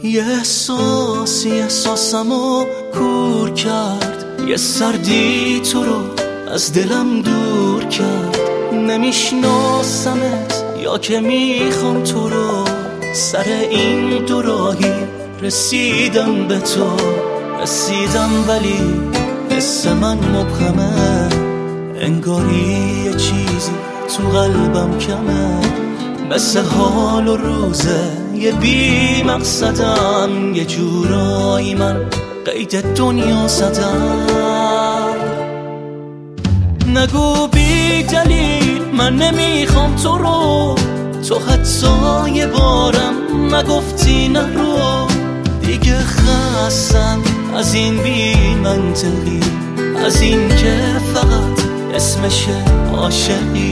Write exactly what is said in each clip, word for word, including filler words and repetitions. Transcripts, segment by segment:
یه احساسی احساسمو کور کرد، یه سردی تو رو از دلم دور کرد. نمیشناسمت یا که میخوام تو رو، سر این دو راهی رسیدم به تو. رسیدم ولی حس من مبهمه، انگاری یه چیزی تو قلبم کمه. مثل حال و روزه یه بی مقصدم، یه جورایی من قید دنیا زدم. نگو بی دلیل من نمیخوام تو رو، تو حتی یه بارم نگفتی نرو. دیگه خستم از این بی منطقی، از این که فقط اسمشه عاشقی.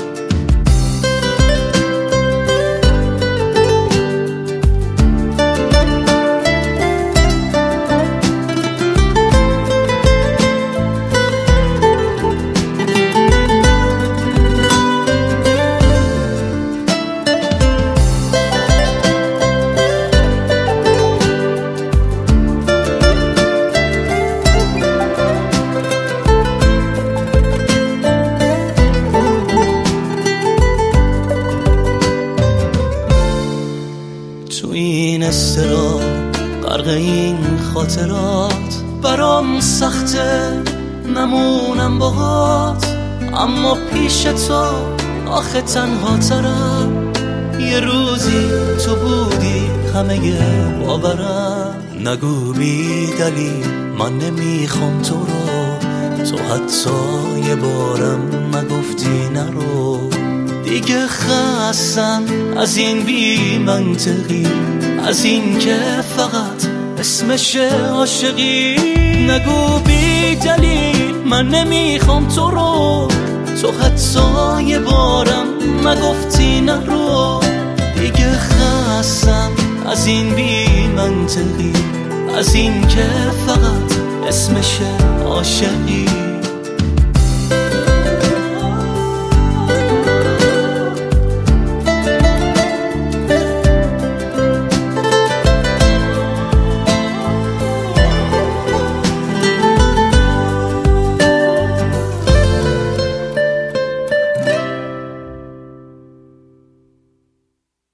تو این استرا غرق این خاطرات، برام سخته نمونم باهات. اما پیش تو آخه تنها ترم، یه روزی تو بودی همه باورم. نگو بی دلیل من نمیخوام تو رو، تو حتی یه بارم نگفتی نرو. دیگه خستم از این بی منطقی، از این که فقط اسمشه عاشقی. نگو بی دلیل من نمیخوام تو رو، تو حتی یه بارم نگفتی نرو. دیگه خستم از این بی منطقی، از این که فقط اسمشه عاشقی.